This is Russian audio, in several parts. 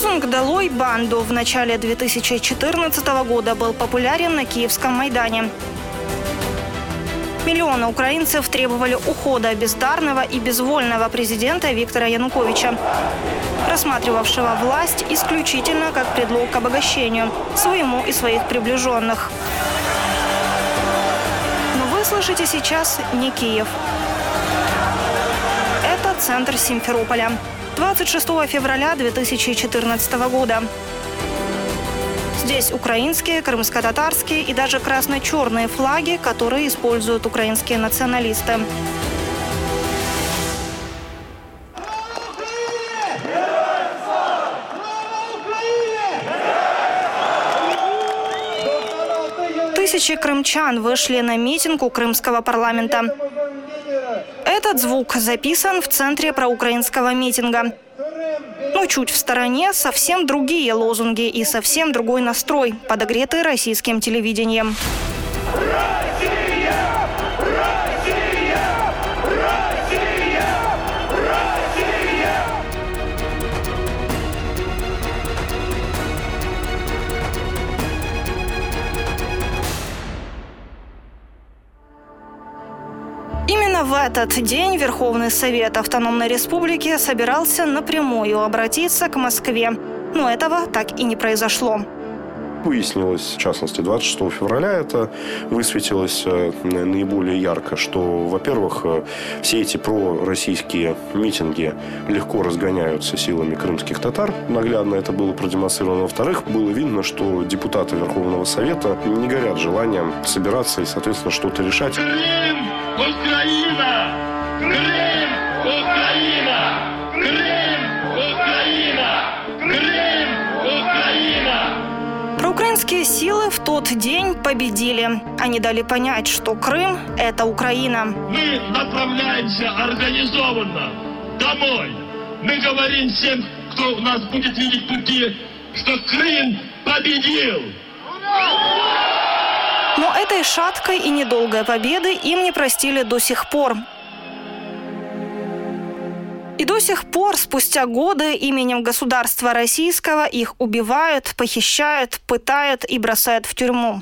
Лозунг «Долой банду» в начале 2014 года был популярен на Киевском Майдане. Миллионы украинцев требовали ухода бездарного и безвольного президента Виктора Януковича, рассматривавшего власть исключительно как предлог к обогащению своему и своих приближенных. Но вы слышите сейчас не Киев. Это центр Симферополя. 26 февраля 2014 года. Здесь украинские, крымско-татарские и даже красно-черные флаги, которые используют украинские националисты. Тысячи крымчан вышли на митинг у крымского парламента. Этот звук записан в центре проукраинского митинга. Но чуть в стороне совсем другие лозунги и совсем другой настрой, подогретый российским телевидением. Именно в этот день Верховный Совет Автономной Республики собирался напрямую обратиться к Москве. Но этого так и не произошло. Выяснилось, в частности, 26 февраля это высветилось наиболее ярко, что, во-первых, все эти пророссийские митинги легко разгоняются силами крымских татар. Наглядно это было продемонстрировано. Во-вторых, было видно, что депутаты Верховного Совета не горят желанием собираться и, соответственно, что-то решать. Крым! Украина! Крым! Украина! Крым! Украина! Крым! Украина! Проукраинские силы в тот день победили. Они дали понять, что Крым – это Украина. Мы направляемся организованно домой. Мы говорим всем, кто нас будет видеть пути, что Крым победил. Но этой шаткой и недолгой победы им не простили до сих пор. И до сих пор, спустя годы, именем государства российского их убивают, похищают, пытают и бросают в тюрьму.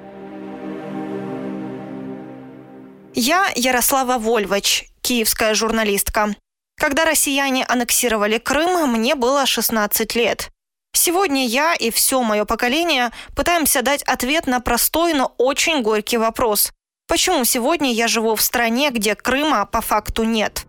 Я Ярослава Вольвач, киевская журналистка. Когда россияне аннексировали Крым, мне было 16 лет. Сегодня я и все мое поколение пытаемся дать ответ на простой, но очень горький вопрос. Почему сегодня я живу в стране, где Крыма по факту нет?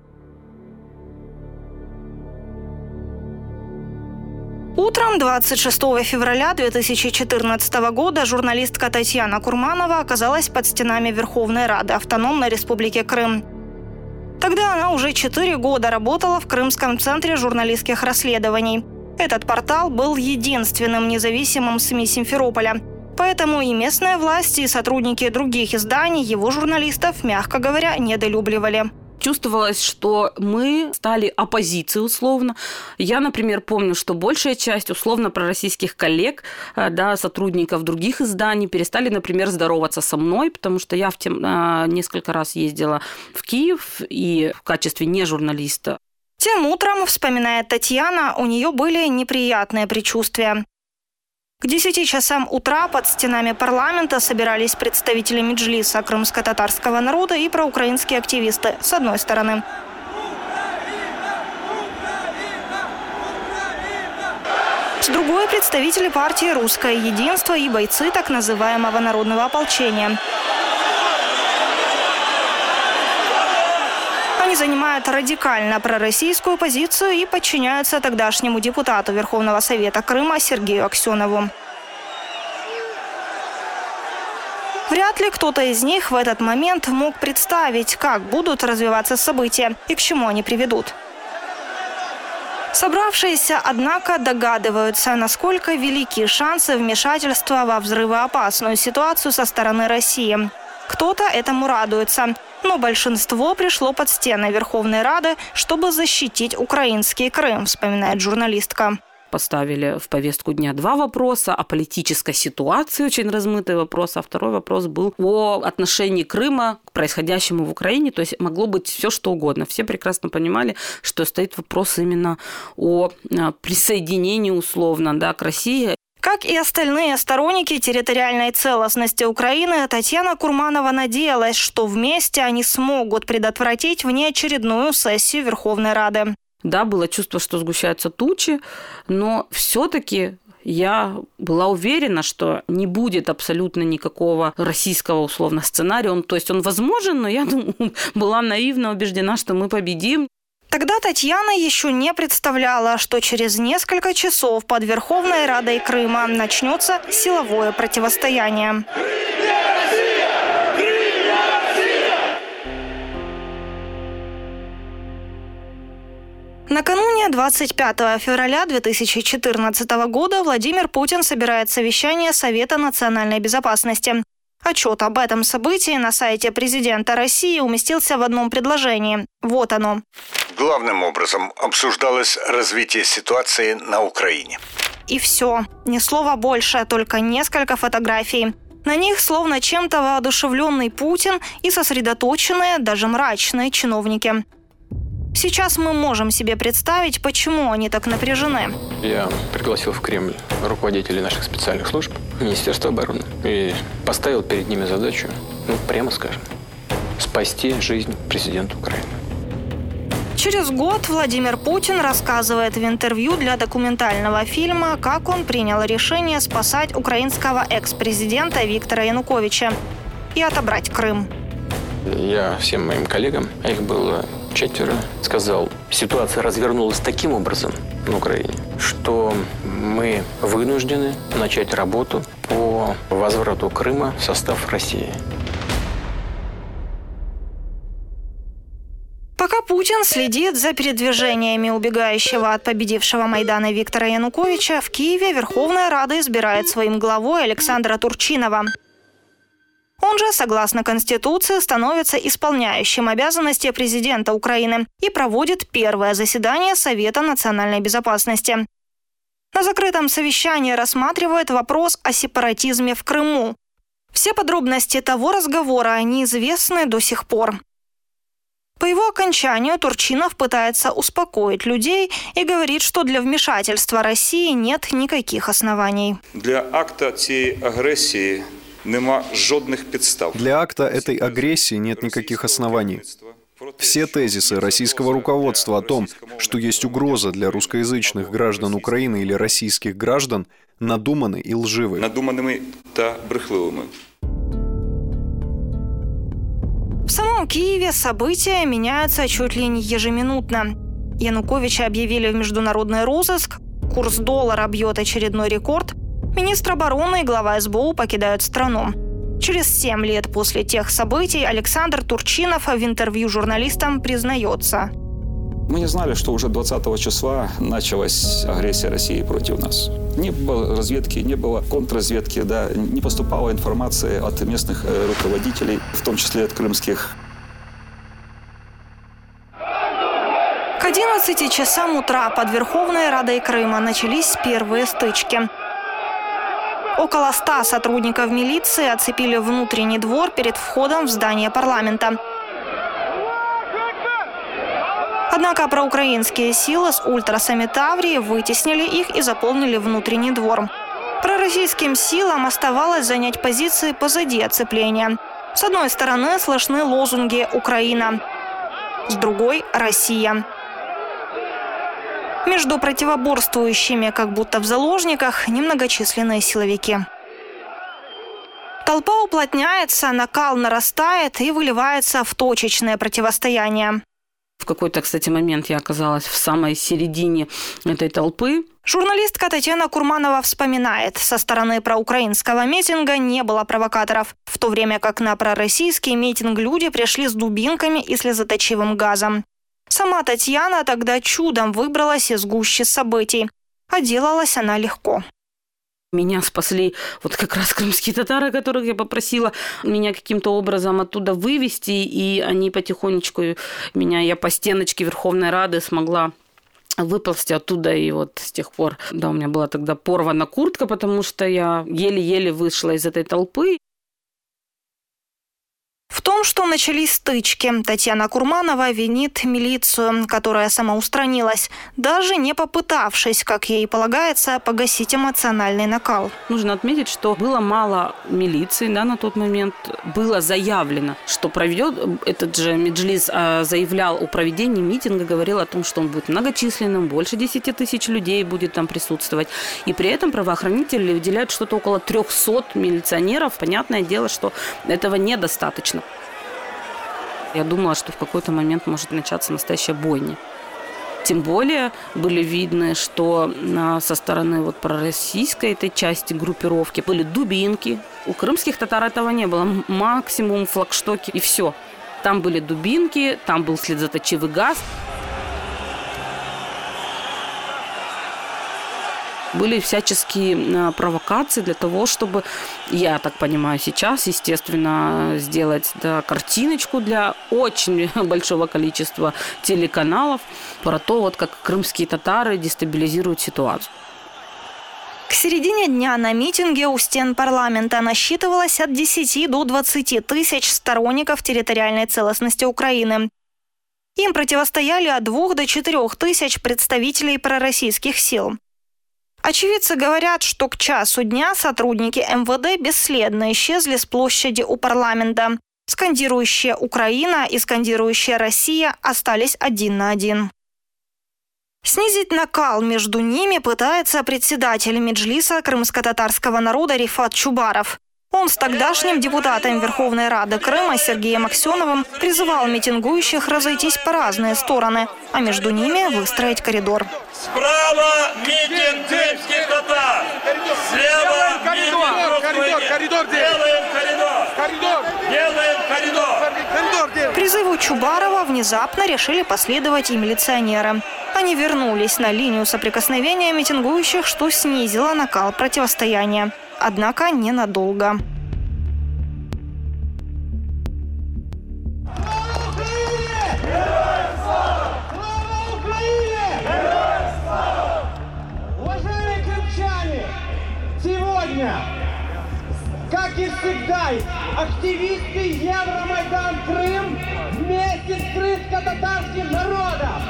Утром 26 февраля 2014 года журналистка Татьяна Курманова оказалась под стенами Верховной Рады Автономной Республики Крым. Тогда она уже 4 года работала в Крымском центре журналистских расследований. Этот портал был единственным независимым СМИ Симферополя. Поэтому и местная власть, и сотрудники других изданий его журналистов, мягко говоря, недолюбливали. Чувствовалось, что мы стали оппозицией условно. Я, например, помню, что большая часть условно пророссийских коллег, да, сотрудников других изданий перестали, например, здороваться со мной, потому что я несколько раз ездила в Киев и в качестве не журналиста. Тем утром, вспоминает Татьяна, у нее были неприятные предчувствия. К 10 часам утра под стенами парламента собирались представители Меджлиса, крымско-татарского народа и проукраинские активисты, с одной стороны. С другой – представители партии «Русское единство» и бойцы так называемого народного ополчения. Они занимают радикально пророссийскую позицию и подчиняются тогдашнему депутату Верховного Совета Крыма Сергею Аксенову. Вряд ли кто-то из них в этот момент мог представить, как будут развиваться события и к чему они приведут. Собравшиеся, однако, догадываются, насколько велики шансы вмешательства во взрывоопасную ситуацию со стороны России. Кто-то этому радуется, но большинство пришло под стены Верховной Рады, чтобы защитить украинский Крым, вспоминает журналистка. поставили в повестку дня 2 вопроса: о политической ситуации, очень размытый вопрос, а второй вопрос был о отношении Крыма к происходящему в Украине. То есть могло быть все что угодно. Все прекрасно понимали, что стоит вопрос именно о присоединении условно, да, к России. Как и остальные сторонники территориальной целостности Украины, Татьяна Курманова надеялась, что вместе они смогут предотвратить внеочередную сессию Верховной Рады. Да, было чувство, что сгущаются тучи, но все-таки я была уверена, что не будет абсолютно никакого российского условно сценария. То есть он возможен, но я была наивно убеждена, что мы победим. Тогда Татьяна еще не представляла, что через несколько часов под Верховной Радой Крыма начнется силовое противостояние. Накануне 25 февраля 2014 года Владимир Путин собирает совещание Совета национальной безопасности. Отчет об этом событии на сайте президента России уместился в одном предложении. Вот оно. Главным образом обсуждалось развитие ситуации на Украине. И все. Ни слова больше, только несколько фотографий. На них словно чем-то воодушевленный Путин и сосредоточенные, даже мрачные чиновники. Сейчас мы можем себе представить, почему они так напряжены. Я пригласил в Кремль руководителей наших специальных служб, Министерства обороны, и поставил перед ними задачу, прямо скажем, спасти жизнь президента Украины. Через год Владимир Путин рассказывает в интервью для документального фильма, как он принял решение спасать украинского экс-президента Виктора Януковича и отобрать Крым. Я всем моим коллегам, а их было 4, сказал, ситуация развернулась таким образом на Украине, что мы вынуждены начать работу по возврату Крыма в состав России. Пока Путин следит за передвижениями убегающего от победившего Майдана Виктора Януковича, в Киеве Верховная Рада избирает своим главой Александра Турчинова. Он же, согласно Конституции, становится исполняющим обязанности президента Украины и проводит первое заседание Совета национальной безопасности. На закрытом совещании рассматривает вопрос о сепаратизме в Крыму. Все подробности того разговора неизвестны до сих пор. По его окончанию Турчинов пытается успокоить людей и говорит, что для вмешательства России нет никаких оснований. Для акта цієї агресії нема жодних підстав. Для акта этой агрессии нет никаких оснований. Все тезисы российского руководства о том, что есть угроза для русскоязычных граждан Украины или российских граждан, надуманы и лживы. Надуманими та брехливими. В самом Киеве события меняются чуть ли не ежеминутно. Януковича объявили в международный розыск, курс доллара бьет очередной рекорд, министр обороны и глава СБУ покидают страну. Через 7 лет после тех событий Александр Турчинов в интервью журналистам признается. Мы не знали, что уже 20 числа началась агрессия России против нас. Не было разведки, не было контрразведки, не поступала информация от местных руководителей, в том числе от крымских. К 11 часам утра под Верховной Радой Крыма начались первые стычки. Около 100 сотрудников милиции оцепили внутренний двор перед входом в здание парламента. Однако проукраинские силы с ультрасами Таврии вытеснили их и заполнили внутренний двор. Пророссийским силам оставалось занять позиции позади оцепления. С одной стороны слышны лозунги «Украина», с другой – «Россия». Между противоборствующими, как будто в заложниках, немногочисленные силовики. Толпа уплотняется, накал нарастает и выливается в точечное противостояние. В какой-то, кстати, момент я оказалась в самой середине этой толпы. Журналистка Татьяна Курманова вспоминает, со стороны проукраинского митинга не было провокаторов, в то время как на пророссийский митинг люди пришли с дубинками и слезоточивым газом. Сама Татьяна тогда чудом выбралась из гущи событий. А делалась она легко. Меня спасли вот как раз крымские татары, которых я попросила меня каким-то образом оттуда вывести, и они потихонечку я по стеночке Верховной Рады смогла выползти оттуда. И вот с тех пор, да, у меня была тогда порвана куртка, потому что я еле-еле вышла из этой толпы. В том, что начались стычки, Татьяна Курманова винит милицию, которая самоустранилась, даже не попытавшись, как ей полагается, погасить эмоциональный накал. Нужно отметить, что было мало милиции, да, на тот момент. Было заявлено, что проведет, этот же Меджлис заявлял о проведении митинга, говорил о том, что он будет многочисленным, больше 10 тысяч людей будет там присутствовать. И при этом правоохранители выделяют что-то около 300 милиционеров. Понятное дело, что этого недостаточно. Я думала, что в какой-то момент может начаться настоящая бойня. Тем более были видны, что со стороны вот пророссийской этой части группировки были дубинки. У крымских татар этого не было. Максимум флагштоки и все. Там были дубинки, там был слезоточивый газ. Были всяческие провокации для того, чтобы, я так понимаю сейчас, естественно, сделать картиночку для очень большого количества телеканалов про то, вот как крымские татары дестабилизируют ситуацию. К середине дня на митинге у стен парламента насчитывалось от 10 до 20 тысяч сторонников территориальной целостности Украины. Им противостояли от 2 до 4 тысяч представителей пророссийских сил. Очевидцы говорят, что к часу дня сотрудники МВД бесследно исчезли с площади у парламента. Скандирующая «Украина» и скандирующая «Россия» остались один на один. Снизить накал между ними пытается председатель Меджлиса крымско-татарского народа Рифат Чубаров. Он с тогдашним депутатом Верховной Рады Крыма Сергеем Аксеновым призывал митингующих разойтись по разные стороны, а между ними выстроить коридор. Справа митинг крымских татар, слева митинг коридор. Делаем коридор. Призыву Чубарова внезапно решили последовать и милиционеры. Они вернулись на линию соприкосновения митингующих, что снизило накал противостояния. Однако ненадолго. Уважаемые крымчане, сегодня, как и всегда, активисты Евромайдан Крым вместе с крымско-татарским народом.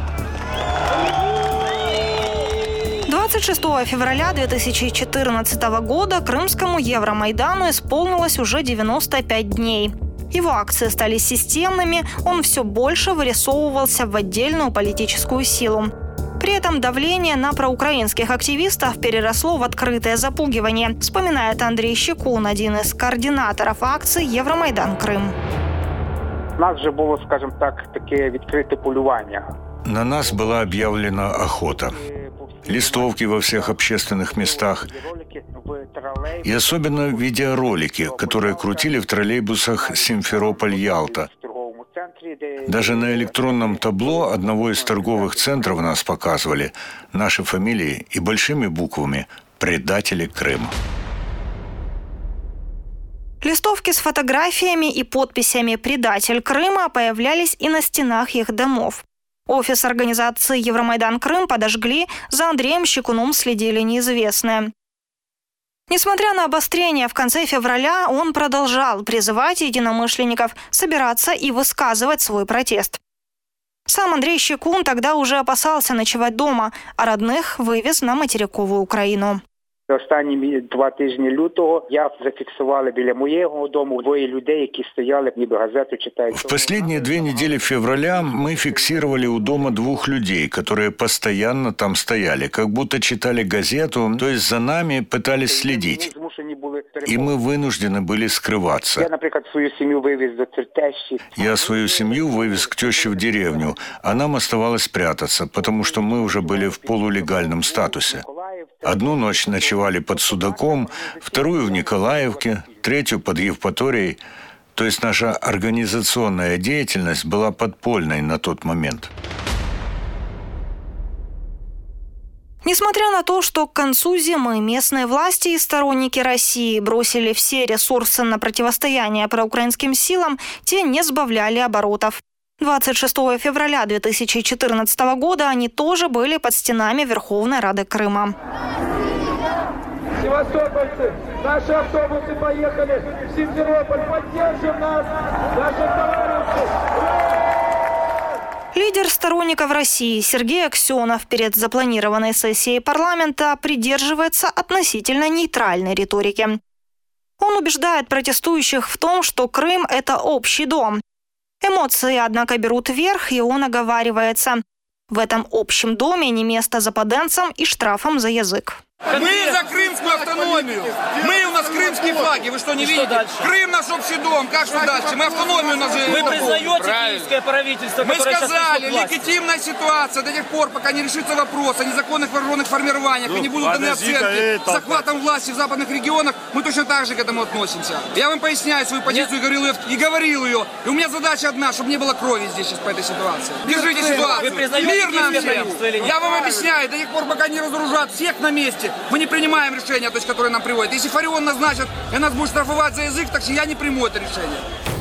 26 февраля 2014 года крымскому Евромайдану исполнилось уже 95 дней. Его акции стали системными, он все больше вырисовывался в отдельную политическую силу. При этом давление на проукраинских активистов переросло в открытое запугивание, вспоминает Андрей Щекун, один из координаторов акции «Евромайдан Крым». У нас же было, скажем так, таке відкрите полювання. На нас была объявлена охота. Листовки во всех общественных местах. И особенно видеоролики, которые крутили в троллейбусах Симферополь-Ялта. Даже на электронном табло одного из торговых центров нас показывали наши фамилии и большими буквами «Предатели Крыма». Листовки с фотографиями и подписями «Предатель Крыма» появлялись и на стенах их домов. Офис организации «Евромайдан Крым» подожгли, за Андреем Щекуном следили неизвестные. Несмотря на обострение в конце февраля, он продолжал призывать единомышленников собираться и высказывать свой протест. Сам Андрей Щекун тогда уже опасался ночевать дома, а родных вывез на материковую Украину. Останні 2 тижні лютого я зафіксували біля моєго дому 2 людей, які стояли, ніби газету читають. В последние 2 недели февраля мы фиксировали у дома 2 людей, которые постоянно там стояли, как будто читали газету, то есть за нами пытались следить. И мы вынуждены были скрываться. Я, например, свою семью вывез до тещи. Я свою семью вывез к теще в деревню, а нам оставалось прятаться, потому что мы уже были в полулегальном статусе. Одну ночь ночевали под Судаком, вторую в Николаевке, третью под Евпаторией. То есть наша организационная деятельность была подпольной на тот момент. Несмотря на то, что к концу зимы местные власти и сторонники России бросили все ресурсы на противостояние проукраинским силам, те не сбавляли оборотов. 26 февраля 2014 года они тоже были под стенами Верховной Рады Крыма. Севастопольцы, наши автобусы поехали в Симферополь, поддержим нас, наши товарищи! Лидер сторонников России Сергей Аксенов перед запланированной сессией парламента придерживается относительно нейтральной риторики. Он убеждает протестующих в том, что Крым – это общий дом. Эмоции, однако, берут верх, и он оговаривается. В этом общем доме не место западенцам и штрафам за язык. Мы за крымскую автономию. У нас крымские флаги. Вы что, не видите? Крым наш общий дом. Как что дальше? Мы автономию назовем. Вы признаете киевское правительство, Мы которое сказали, сейчас легитимная ситуация до тех пор, пока не решится вопрос о незаконных вооруженных формированиях и не будут даны оценки захватом власти в западных регионах, мы точно так же к этому относимся. Я вам поясняю свою позицию и говорил ее. И у меня задача одна, чтобы не было крови здесь сейчас по этой ситуации. Держите ситуацию. Мирно всем. Я вам объясняю, до тех пор, пока не разоружат всех на месте, мы не принимаем решения, то есть, которые нам приводят. Если Фарион назначит и нас будет штрафовать за язык, так я не приму это решение.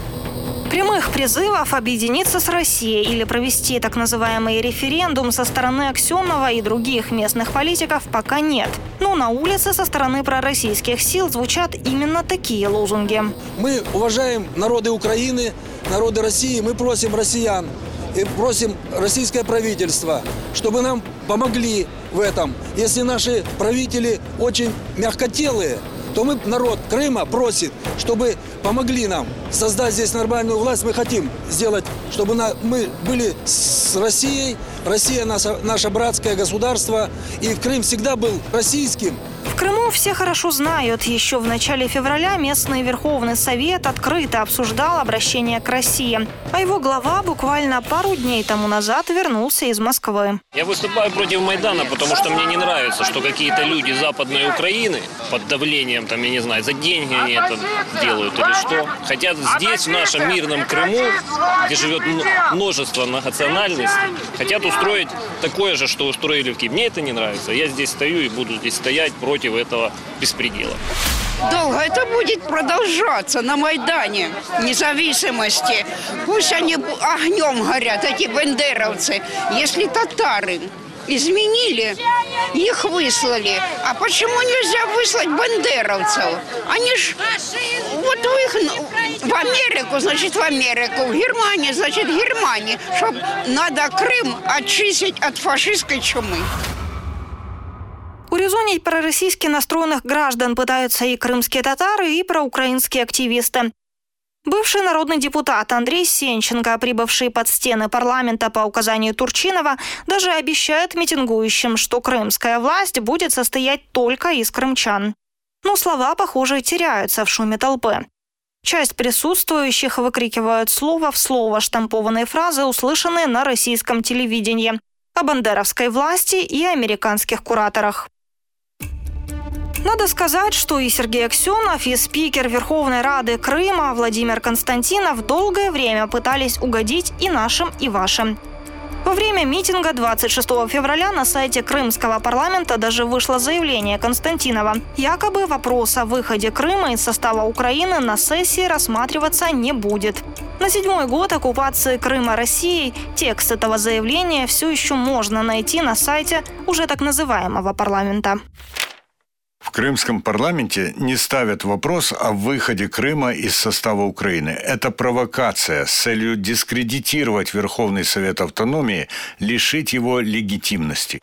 Прямых призывов объединиться с Россией или провести так называемый референдум со стороны Аксенова и других местных политиков пока нет. Но на улице со стороны пророссийских сил звучат именно такие лозунги. Мы уважаем народы Украины, народы России, мы просим россиян и просим российское правительство, чтобы нам помогли в этом. Если наши правители очень мягкотелые, то мы, народ Крыма, просит, чтобы помогли нам создать здесь нормальную власть. Мы хотим сделать, чтобы мы были с Россией. Россия наше братское государство, и Крым всегда был российским. В Крыму все хорошо знают. Еще в начале февраля местный Верховный Совет открыто обсуждал обращение к России. А его глава буквально пару дней тому назад вернулся из Москвы. Я выступаю против Майдана, потому что мне не нравится, что какие-то люди Западной Украины под давлением, я не знаю, за деньги они это делают или что. Хотят здесь, в нашем мирном Крыму, где живет множество национальностей, хотят устроить такое же, что устроили в Киеве. Мне это не нравится. Я здесь стою и буду здесь стоять против этого беспредела. Долго это будет продолжаться на Майдане независимости. Пусть они огнем горят, эти бендеровцы. Если татары изменили, их выслали. А почему нельзя выслать бендеровцев? Они ж вот в Америку, значит в Америку, в Германию, значит в Германию, чтобы надо Крым очистить от фашистской чумы. Урезонить пророссийски настроенных граждан пытаются и крымские татары, и проукраинские активисты. Бывший народный депутат Андрей Сенченко, прибывший под стены парламента по указанию Турчинова, даже обещает митингующим, что крымская власть будет состоять только из крымчан. Но слова, похоже, теряются в шуме толпы. Часть присутствующих выкрикивают слово в слово штампованные фразы, услышанные на российском телевидении, о бандеровской власти и американских кураторах. Надо сказать, что и Сергей Аксенов, и спикер Верховной Рады Крыма Владимир Константинов долгое время пытались угодить и нашим, и вашим. Во время митинга 26 февраля на сайте крымского парламента даже вышло заявление Константинова. Якобы вопрос о выходе Крыма из состава Украины на сессии рассматриваться не будет. На 7-й год оккупации Крыма Россией текст этого заявления все еще можно найти на сайте уже так называемого парламента. В крымском парламенте не ставят вопрос о выходе Крыма из состава Украины. Это провокация с целью дискредитировать Верховный Совет Автономии, лишить его легитимности.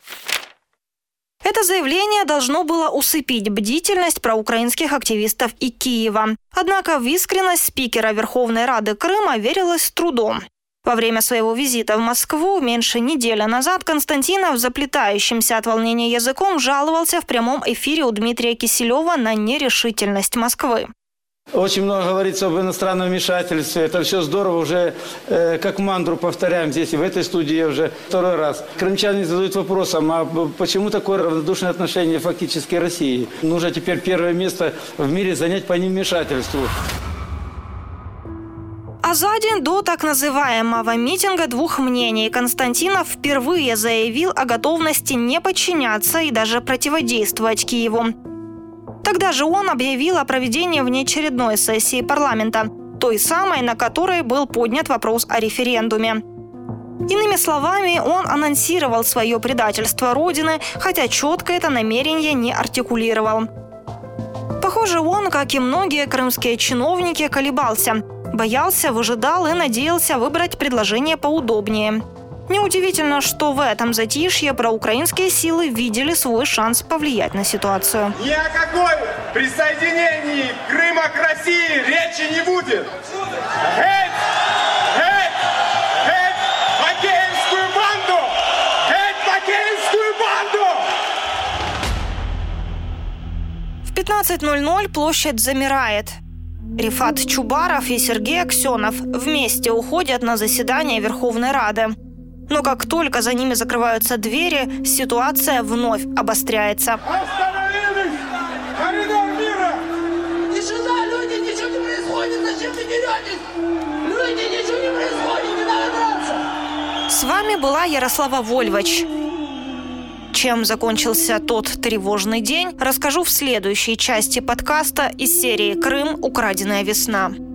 Это заявление должно было усыпить бдительность проукраинских активистов и Киева. Однако в искренность спикера Верховной Рады Крыма верилось с трудом. Во время своего визита в Москву меньше недели назад Константинов заплетающимся от волнения языком жаловался в прямом эфире у Дмитрия Киселева на нерешительность Москвы. Очень много говорится об иностранном вмешательстве. Это все здорово. Уже как мантру повторяем здесь, и в этой студии я уже второй раз. Крымчане задают вопросом, а почему такое равнодушное отношение фактически России? Нужно теперь первое место в мире занять по невмешательству. А за день до так называемого митинга двух мнений Константинов впервые заявил о готовности не подчиняться и даже противодействовать Киеву. Тогда же он объявил о проведении внеочередной сессии парламента. той самой, на которой был поднят вопрос о референдуме. Иными словами, он анонсировал свое предательство Родины, хотя четко это намерение не артикулировал. Похоже, он, как и многие крымские чиновники, колебался. Боялся, выжидал и надеялся выбрать предложение поудобнее. Неудивительно, что в этом затишье проукраинские силы видели свой шанс повлиять на ситуацию. Ни о какой присоединении Крыма к России речи не будет. Бакеевскую банду! Бакеевскую банду! В 15:00 площадь замирает. Рифат Чубаров и Сергей Аксенов вместе уходят на заседание Верховной Рады. Но как только за ними закрываются двери, ситуация вновь обостряется. Остановились! Коридор мира! Тишина, люди, ничего не происходит! Зачем вы деретесь? Люди, ничего не происходит! Не надо драться! С вами была Ярослава Вольвач. Чем закончился тот тревожный день, расскажу в следующей части подкаста из серии «Крым. Украденная весна».